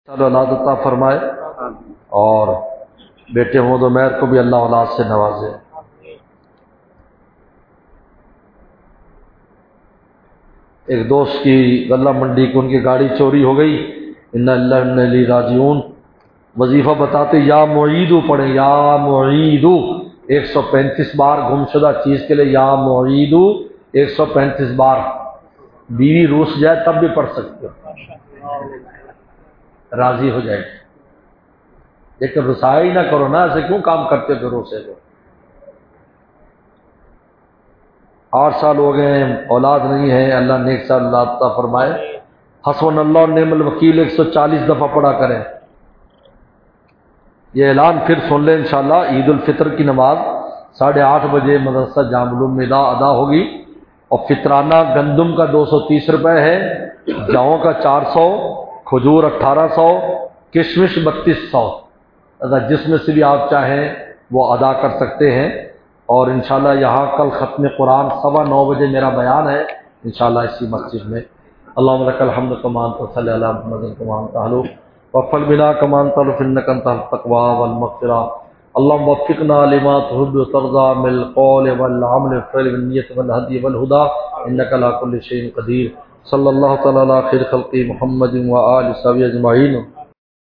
اولاد عطا فرمائے اور بیٹے محمد عمیر کو بھی اللہ اولاد سے نوازے۔ ایک دوست کی غلہ منڈی کی ان کی گاڑی چوری ہو گئی، انا للہ و انا الیہ راجعون۔ وظیفہ بتاتے یا معیدو پڑھیں، یا معیدو 135 بار، گمشدہ چیز کے لیے یا معیدو 135 بار۔ بیوی روس جائے تب بھی پڑھ سکتے ہو، راضی ہو جائے، لیکن رسائی نہ کرو نا، ایسے کیوں کام کرتے ہو روسے کو؟ 8 سال ہو گئے ہیں، اولاد نہیں ہے، اللہ نیک سال اولاد عطا فرمائے۔ حسبنا اللہ و نعم الوکیل 140 دفعہ پڑھا کریں۔ یہ اعلان پھر سن لیں انشاءاللہ، عید الفطر کی نماز 8:30 بجے مدرسہ جامع العلوم میں ادا ہوگی، اور فطرانہ گندم کا 230 روپے ہے، جاؤں کا 400، کھجور 1800، کشمش 3200۔ جس میں سے بھی آپ چاہیں وہ ادا کر سکتے ہیں۔ اور انشاءاللہ یہاں کل ختم قرآن 9:15 بجے میرا بیان ہے انشاءاللہ اسی مسجد میں۔ اللہم لک الحمد کما انت صلی علی محمد کما انت اہل وفل بنا کما انت انک انت التقوی والمغفرہ۔ اللہم وفقنا لما تحب وترضى من القول والعمل والفعل والنیت والہدی والہدی انک علی کل شیء قدیر۔ صلی اللہ تعالی علی خیر خلق محمد وآلہ وصحبہ اجمعین۔